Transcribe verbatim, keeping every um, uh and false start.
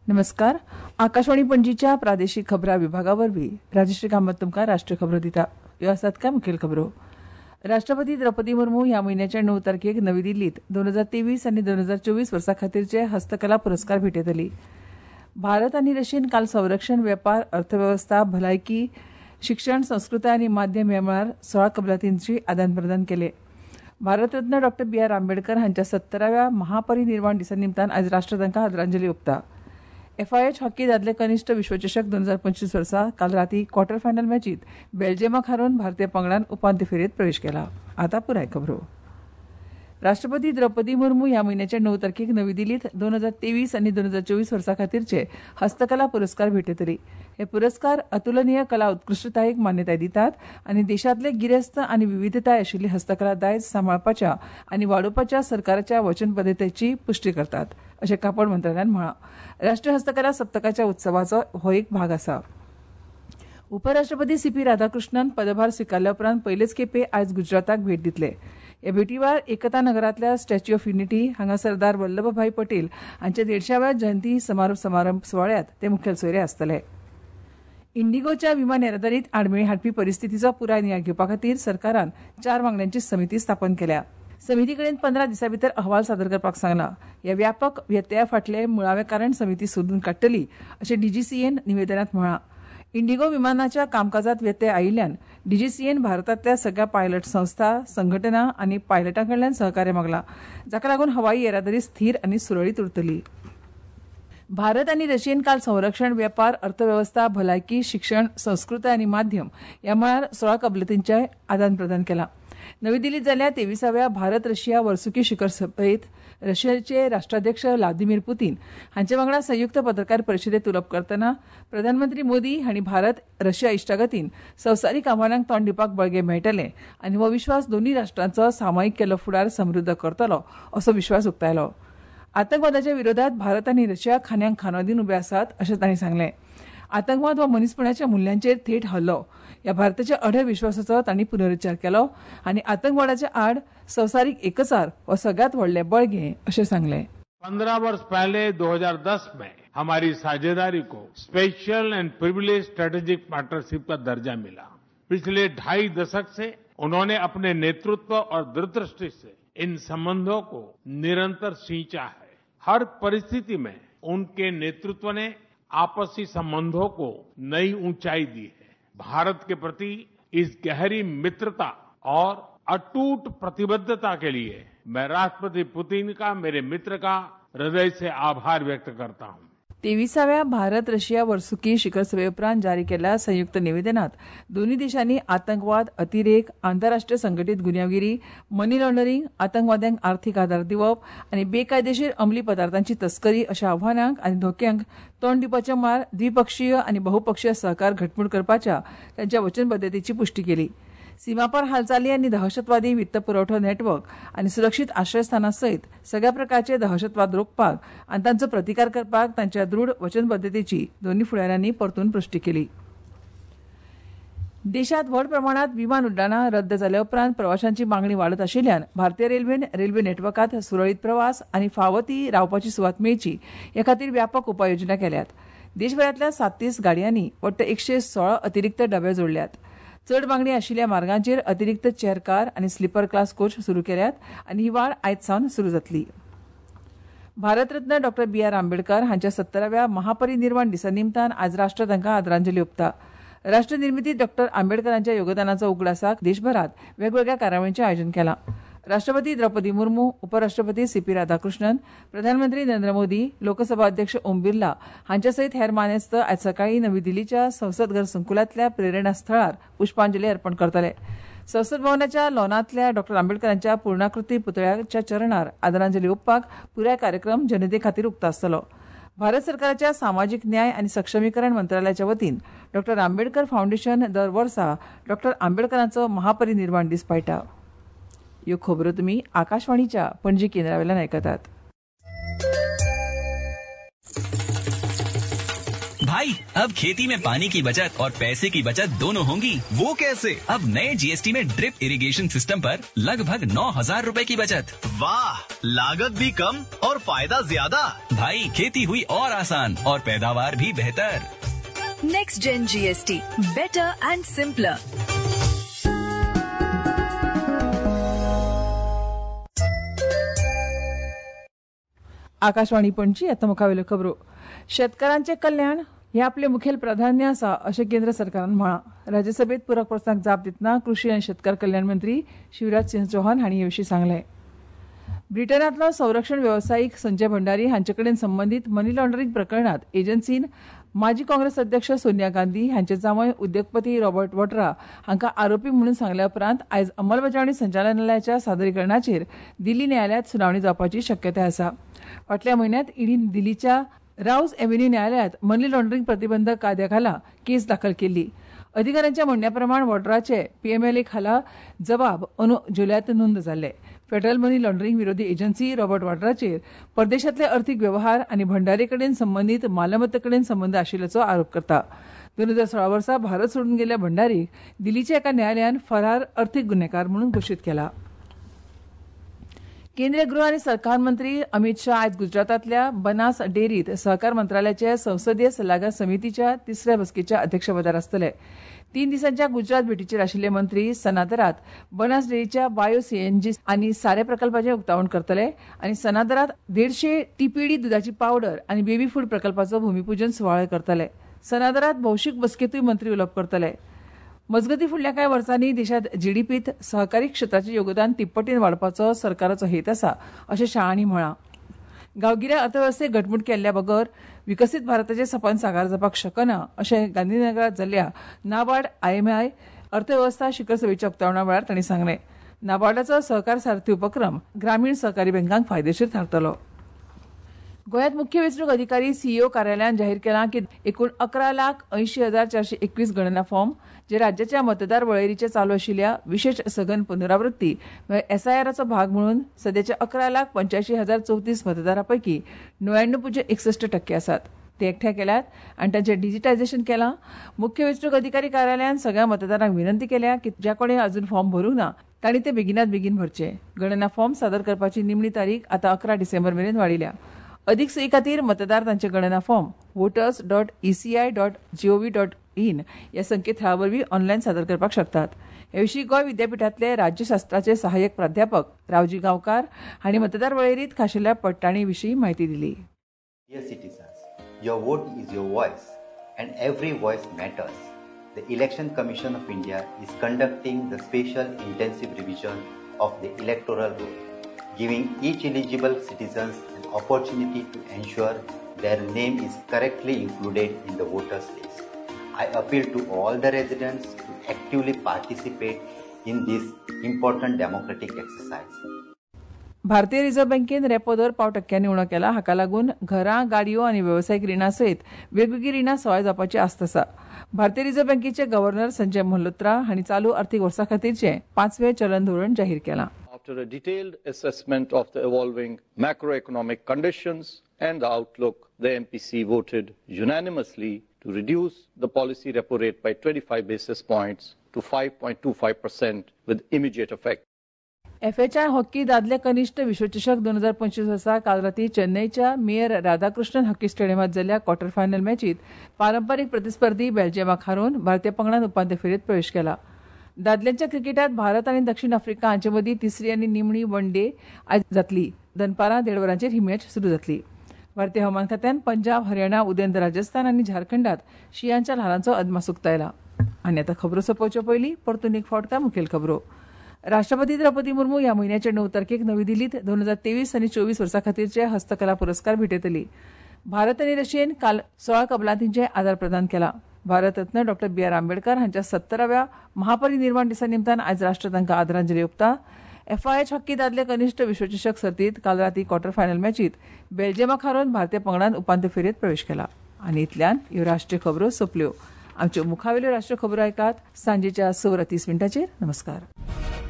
नमस्कार. आकाशवाणी पणजीच्या प्रादेशीक खबरां विभागावरवीं राजश्री कामत तुमकां राष्ट्रीय खबरो दिता. ह्यो आसात कांय मुखेल खबरो. राष्ट्रपती द्रौपदी मुर्मू ह्या म्हयन्याच्या णव तारखेक नवी दिल्लीत दोन हजार तेवीस आनी दोन हजार चोवीस वर्सा खातीरचे हस्तकला पुरस्कार भेटयतली. भारत आनी रशियेन काल संरक्षण, वेपार, अर्थवेवस्था, भलायकी, शिक्षण, संस्कृताय आनी माध्यम ह्या मळार सोळा कबलातींची आदान प्रदान केले. Bharat Ratna Dr B R Ambedkar हांच्या सत्तराव्या महापरिनिर्वाण दिसा निमतान आयज राष्ट्र तांकां आदरांजली ओंपता. एफआयएच हॉकी दादले कनिश्ठ विश्वचषक दोन हजार पंचवीस वर्सा काल राती क्वॉर्टर फायनल मॅचीत बेल्जियमाक हारोवन भारतीय पंगडान उपांत्य फेरयेत प्रवेश केला. आतां पुराय खबरो. राष्ट्रपती द्रौपदी मुर्मू ह्या म्हयन्याच्या णव तारखेक नवी दिल्लीत दोन हजार तेवीस आनी दोन हजार चोवीस वर्सा खातीरचे हस्तकला पुरस्कार भेटयतली. हे पुरस्कार अतुलनीय कला उत्कृश्टतायेक मान्यताय दितात आनी देशांतले गिरेस्त आनी विविधताय आशिल्ली हस्तकला दायज सांबाळपाच्या आनी वाडोवपाच्या सरकाराच्या वचनबद्धतेची पुष्टी करतात, अशें कापड मंत्रालयान म्हळां. राष्ट्रीय हस्तकला सप्तकाच्या उत्सवाचो हो एक भाग आसा. उपराष्ट्रपती सी पी राधाकृष्णन पदभार स्विकारल्या उपरांत पयलेच खेपे आयज गुजराताक भेट दितले. ह्या भेटी वेळार एकता नगरांतल्या स्टॅच्यू ऑफ युनिटी हांगा सरदार वल्लभभाई पटेल हांच्या देडशाव्या जयंती समारोप समारंभ सुवाळ्यात ते मुखेल सोयरे आसतले. इंडिगोच्या विमान येरादारीत आडमेळी हाडपी परिस्थितीचो पुराय नियाळ घेवपा खातीर सरकारान चार वांगड्यांची समिती स्थापन केल्या. समिती कडेन पंदरा दिसां भितर अहवाल सादर करपाक सांगला. ह्या व्यापक व्यत्यया फाटले मुळावे कारण समिती सोदून काडटली, अशें डीजीसीएन निवेदनांत म्हळां. इंडिगो विमानाच्या कामकाजात व्यत्यय आयिल्ल्यान डीजीसीएन भारतांतल्या सगळ्या पायलट संस्था, संघटना आनी पायलटां कडल्यान सहकार्य मागला, जाका लागून हवाई येरादारी स्थिर आनी सुरळीत उरतली. भारत आनी रशियेन काल संरक्षण, वेपार, अर्थवेवस्था, भलायकी, शिक्षण, संस्कृताय आनी माध्यम ह्या मळार सोळा कबलातींचें आदान प्रदान केलां. नवी दिल्लीत जाल्ल्या तेविसाव्या भारत रशिया वर्सुकी शिखर सभेत रशियाचे राष्ट्राध्यक्ष व्लादिमीर पुतीन हांचे वांगडा संयुक्त पत्रकार परिशदेत उलोवप करतना प्रधानमंत्री मोदी हांणी भारत रशिया इश्टागतीन संवसारीक आव्हानांक तोंड दिवपाक बळगें मेळटलें आनी हो विश्वास दोनूय राष्ट्रांचो सामायिक केल्लो फुडार समृद्ध करतलो, असो विश्वास उक्तायलो. आतंकवादाच्या विरोधात भारत आनी रशिया खांद्याक खांदो दिवन उबे आसात, अशें तांणी सांगलें. आतंकवाद हो मनीसपणाच्या मुल्यांचेर थेट हल्लो ह्या भारताच्या अढळ विश्वासाचो तांणी पुनरुच्चार केलो आनी आतंकवादाच्या आड संवसारीक एकचार हो सगळ्यांत व्हडलें बळगें, अशें सांगलें. पंद्रह वर्ष पहले दो हजार दस में हमारी साझेदारी को special and privilege strategic partnership का दर्जा मिला. पिछले ढाई दशक से उन्होंने अपने नेतृत्व और दूरदृष्टि से इन संबंधों को निरंतर सींचा है. हर परिस्थिति में उनके नेतृत्व ने आपसी संबंधों को नई ऊंचाई दी है. भारत के प्रति इस गहरी मित्रता और अटूट प्रतिबद्धता के लिए मैं राष्ट्रपति पुतिन का, मेरे मित्र का हृदय से आभार व्यक्त करता हूं. तेविसाव्या भारत रशिया वर्सुकी शिखर सभे उपरांत जारी केल्ल्या संयुक्त निवेदनात दोन्ही देशांनी आतंकवाद, अतिरेक, आंतरराष्ट्रीय संघटीत गुन्यांवगिरी, मनी लॉन्डरिंग, आतंकवाद्यांक आर्थीक आदार दिवप आनी बेकायदेशीर अंमली पदार्थांची तस्करी अशा आव्हानांक आनी धोक्यांक तोंड दिवपाच्या मळार द्विपक्षीय आनी बहुपक्षीय सहकार घटमूट करपाच्या तांच्या वचनबद्धतेची पुष्टी केली. सीमापार हालचाली आनी दहशतवादी वित्त पुरवठो नेटवर्क आनी सुरक्षीत आश्रयस्थानां सयत सगळ्या प्रकारचे दहशतवाद रोखपाक आनी तांचो प्रतिकार करपाक तांच्या दृढ वचनबद्धतेची दोन्ही फुडाऱ्यांनी परतून पुष्टी केली. देशांत व्हड प्रमाणात विमान उड्डाणां रद्द जाल्या उपरांत प्रवाशांची मागणी वाडत आशिल्ल्यान भारतीय रेल्वेन रेल्वे नेटवर्कात सुरळीत प्रवास आनी फावो ती रावपाची सुवात मेळची हे खातीर व्यापक उपाययोजना केल्यात. देशभरांतल्या साततीस गाडयांनी वट्ट एकशे सोळा अतिरिक्त डबे जोडल्यात. चड मागणी आशिल्ल्या मार्गांचेर अतिरिक्त चेअर कार आनी स्लीपर क्लास कोच सुरू केल्यात आनी ही वाड आयज सावन सुरू जातली. Bharat Ratna Dr B R Ambedkar हांच्या सत्तराव्या महापरिनिर्वाण दिसा निमतान आयज राष्ट्र तांकां आदरांजली ओंपता. राष्ट्र निर्मितीत डॉ आंबेडकरांच्या योगदानाचो उगडासाक देशभरात वेगवेगळ्या कार्यावळींचें आयोजन केलां. राष्ट्रपती द्रौपदी मुर्मू, उपराष्ट्रपती सी पी राधाकृष्णन, प्रधानमंत्री नरेंद्र मोदी, लोकसभा अध्यक्ष ओम बिर्ला हांच्या सयत हेर मानेस्त आयज सकाळीं नवी दिल्लीच्या संसद घर संकुलांतल्या प्रेरणा स्थळार पुष्पांजली अर्पण करतले. संसद भवनाच्या लॉनांतल्या डॉ आंबेडकरांच्या पूर्णाकृती पुतळ्याच्या चरणार आदरांजली ओंपपाक पुराय कार्यक्रम जनते खातीर उक्तो आसतलो. भारत सरकाराच्या सामाजीक न्याय आनी सक्षमीकरण मंत्रालयाच्या वतीन डॉ आंबेडकर फावंडेशन दर वर्सा डॉ आंबेडकरांचो महापरिनिर्वाण दीस पाळटा. ह्यो खबरो तुमी आकाशवाणीच्या पणजी केंद्रावेल्यान आयकतात. भाई भाई अब खेती में पानी की बचत और पैसे की बचत दोनों होंगी। वो कैसे? अब नए जीएसटी में ड्रिप इरिगेशन सिस्टम पर लगभग नौ हजार रूपए की बचत। वाह, लागत भी कम और फायदा ज्यादा। भाई खेती हुई और आसान और पैदावार भी बेहतर। Next gen GST, better and simpler. Akashvani Panaji आता मुखावेल्यो खबरो. शेतकारांचे कल्याण हे आपले मुखेल प्राधान्य आसा अशें केंद्र सरकारान म्हळां. राज्यसभेत पुरक प्रस्नाक जाप दितना कृषी आनी शेतकार कल्याण मंत्री शिवराज सिंह चौहान हांणी हे विशीं सांगलें. ब्रिटनांतलो संरक्षण वेवसायीक संजय भंडारी हांचे कडेन संबंदीत मनी लॉन्ड्रींग प्रकरणात एजन्सीन माजी काँग्रेस अध्यक्ष सोनिया गांधी हांचे जावय उद्योगपती रॉबर्ट वड्रा हांकां आरोपी म्हणून सांगल्या उपरांत आयज अंमलबजावणी संचालनालयाच्या सादरीकरणाचेर दिल्ली न्यायालयांत सुनावणी जावपाची शक्यताय आसा. फाटल्या म्हयन्यांत ईडीन दिल्लीच्या रावस एव्हेन्यू न्यायालयांत मनी लॉन्ड्रींग प्रतिबंधक कायद्याखाला केस दाखल केल्ली. अधिकाऱ्यांच्या म्हणण्या प्रमाण वड्राचे पीएमएलए खाला जबाब अंदू जुलयांत नोंद जाल्ले. फेडरल मनी लॉन्ड्रींग विरोधी एजन्सी रॉबर्ट वड्राचेर परदेशांतले अर्थीक वेव्हार आनी भंडारी कडेन संबंदीत मालमत्ते कडेन संबंद आशिल्ल्याचो आरोप करता. दोन हजार सोळा वर्सा भारत सोडून गेल्ल्या भंडारीक दिल्लीच्या एका न्यायालयान फरार अर्थीक गुन्हेकार म्हणून घोशीत केला. केंद्रीय गृह आनी सहकार मंत्री अमित शाह आयज गुजरातांतल्या बनास डेरीत सहकार मंत्रालयाचे संसदीय सल्लागार समितीच्या तिसऱ्या बसकेच्या अध्यक्षपदार आसतले. तीन दिसांच्या गुजरात भेटीचेर आशिल्ले मंत्री सनातरांत बनास डेरीच्या बायो सीएनजी आनी सारे प्रकल्पाचें उक्तावण करतले आनी सनातरांत देडशे टीपीडी दुधाची पावडर आनी बेबी फूड प्रकल्पाचो भूमिपूजन सुवाळो करतले. सनातरांत भौशीक बसकेतूय मंत्री उलोवप करतले. मजगतीं फुडल्या कांय वर्सांनी देशांत जीडीपीत सहकारी क्षेत्राचें योगदान तिप्पटीन वाडपाचो सरकाराचो हेत आसा अशें शाहांनी म्हळां. गांवगिऱ्या अर्थवेवस्थेक घटमूट केल्ल्या बगर विकसीत भारताचें सपन साकार जावपाक शकना अशें गांधीनगरांत जाल्ल्या नाबार्ड आयएमआय अर्थवेवस्था शिखर सभेच्या उक्तावणा वेळार तांणी सांगलें. नाबार्डाचो सहकार सारथी उपक्रम ग्रामीण सहकारी बँकांक फायदेशीर थारतलो. गोंयांत मुख्य वेंचणूक अधिकारी सीईओ कार्यालयान जाहीर केलां की एकूण अकरा लाख अंयशी हजार चारशे एकवीस गणना फॉर्म जे राज्याच्या मतदार वळेरीचे चालू आशिल्ल्या विशेष सघन पुनरावृत्ती एसआयआराचो भाग म्हणून सध्याच्या अकरा लाख पंच्याऐंशी हजार चौतीस मतदारां पैकी णव्याण्णव पुज्य एकसष्ट टक्के आसात. ते एकठांय केल्यात आनी तांचें डिजिटायझेशन केलां. मुख्य वेंचणूक अधिकारी कार्यालयान सगळ्या मतदारांक विनंती केल्या की ज्या कोणें अजून फॉर्म भरूंक ना तांणी ते बेगिनात बेगीन भरचे. गणना फॉर्म सादर करपाची निमणी तारीख आतां अकरा डिसेंबर मेरेन वाडिल्या. अदीक सोयी खातीर मतदार तांचे गणना form voters dot ECI dot GOV dot in ह्या संकेतथळा वरवीं ऑनलायन सादर करपाक शकतात. हे विशीं गोंय विद्यापीठांतले राज्यशास्त्राचे सहाय्यक प्राध्यापक रावजी गांवकार हांणी मतदार वळेरींत खाशेल्या पडटाणी विशीं म्हायती दिली. Dear citizens, your vote is your voice and every voice matters. The Election Commission of India is conducting the special intensive revision of the electoral roll, giving each eligible citizens an opportunity to ensure their name is correctly included in the voters list. I appeal to all the residents to actively participate in this important democratic exercise. भारतीय reserve बँकेन repo दर पाव टक्क्यांनी उणो केला. हाका लागून घरां, गाडयो आनी वेवसायीक रिणां सयत वेगवेगळी रिणां सवाय जावपाची आस्त आसा. भारतीय रिझर्व्ह बँकेचे गव्हर्नर संजय मल्होत्रा हांणी चालू अर्थीक वर्सा खातीरचें पांचवें चलन धोरण जाहीर केलां. After a detailed assessment of the evolving macroeconomic conditions and the outlook, the M P C voted unanimously to reduce the policy repo rate by twenty-five basis points to five point two five percent with immediate effect. FIH hockey दादले कनिष्ठ विश्वचषक दोन हजार पंचवीस वर्सा काल राती चेन्नईच्या मेयर राधाकृष्णन हॉकी स्टेडियमात जाल्ल्या क्वार्टर फायनल मॅचीत पारंपारीक प्रतिस्पर्धी बेल्जियमाक हारोवन भारतीय पंगडान उपांत्य फेरयेत प्रवेश केला. दादल्यांच्या क्रिकेटात भारत आनी दक्षिण आफ्रिका हांचे मदीं तिसरी आनी निमणी वन डे आयज जातली. दनपारां देड वरांचेर ही मॅच सुरू जातली. भारतीय हवामान खात्यान पंजाब, हरियाणा, उदेंत राजस्थान आनी झारखंडात शियांच्या ल्हारांचो अदमास उक्तायला. आनी आतां खबरो सोंपोवचे पयलीं परतून एक फावट काय मुखेल खबरो. राष्ट्रपती द्रौपदी मुर्मू ह्या म्हयन्याच्या णव तारखेक नवी दिल्लीत दोन हजार तेवीस आनी चोवीस वर्सां खातीरचे हस्तकला पुरस्कार भेटयतली. भारत आनी रशियेन काल सोळा कबलातींचे आदार प्रदान केला. Bharat Ratna doctor B R Ambedkar हांच्या सत्तराव्या महापरिनिर्वाण दिसा निमतान आयज राष्ट्र तांकां आदरांजली ओंपता. एफआयएच हॉकी दादले कनिष्ठ विश्वचषक सर्तीत काल राती क्वार्टर फायनल मॅचीत बेल्जियमाक हारोवन भारतीय पंगडान उपांत्य फेरयेत प्रवेश केला. आनी इतल्यान ह्यो राष्ट्रीय खबरो सोंपल्यो. आमच्यो मुखावेल्यो राष्ट्रीय खबरो आयकात सांजेच्या स वरां तीस मिनटांचेर. नमस्कार.